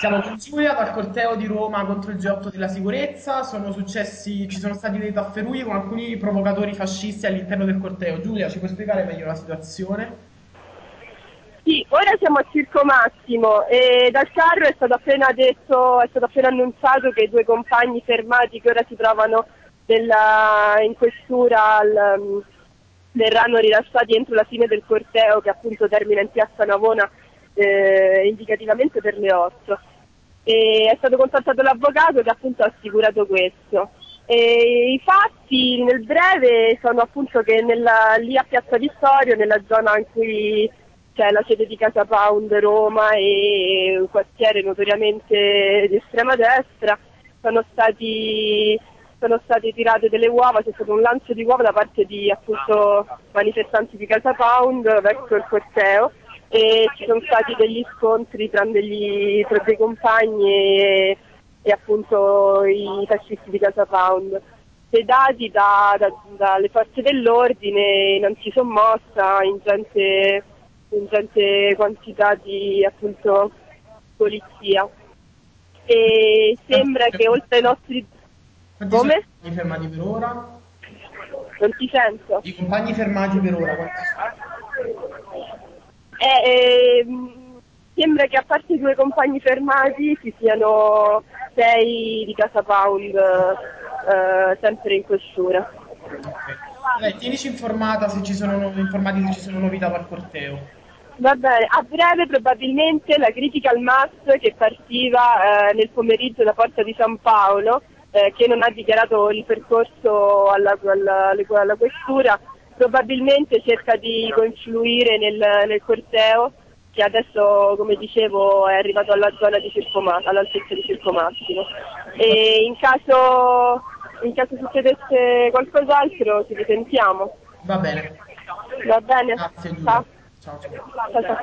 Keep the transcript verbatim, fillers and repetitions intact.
Siamo con Giulia dal corteo di Roma contro il G otto della sicurezza. Sono successi, ci sono stati dei tafferugli con alcuni provocatori fascisti all'interno del corteo. Giulia, ci puoi spiegare meglio la situazione? Sì, ora siamo a Circo Massimo e dal carro è stato appena detto, è stato appena annunciato che i due compagni fermati che ora si trovano nella- in questura al, um, verranno rilasciati entro la fine del corteo che appunto termina in piazza Navona eh, indicativamente per le otto. E è stato contattato l'avvocato che appunto ha assicurato questo. E i fatti nel breve sono appunto che nella, lì a Piazza Vittorio, nella zona in cui c'è la sede di Casa Pound Roma e un quartiere notoriamente di estrema destra, sono stati, sono state tirate delle uova, c'è stato un lancio di uova da parte di appunto manifestanti di Casa Pound verso il corteo e ci sono stati degli scontri tra, degli, tra dei compagni e, e appunto i fascisti di Casa Pound. Sedati da, da, dalle forze dell'ordine, non si sono mossa, ingente, ingente quantità di appunto polizia. E Quanti sembra che oltre ai nostri... quanti sono Come? i compagni fermati per ora? Non ti sento. I compagni fermati per ora, quanti sono? Eh, ehm, sembra che a parte i due compagni fermati ci siano sei di Casa Pound eh, sempre in questura. Ok. Dai, tienici informata se ci sono, nu- informati se ci sono novità dal corteo. Va bene, a breve probabilmente la critica al M A S che partiva eh, nel pomeriggio da Porta di San Paolo, eh, che non ha dichiarato il percorso alla, alla, alla questura, probabilmente cerca di confluire nel, nel corteo che adesso, come dicevo, è arrivato alla zona di Circo Ma- all'altezza di Circo Massimo. E in caso, in caso succedesse qualcos'altro ci risentiamo. Va bene. Va bene? Grazie Giulia. Ciao. Ciao ciao. Ciao, ciao.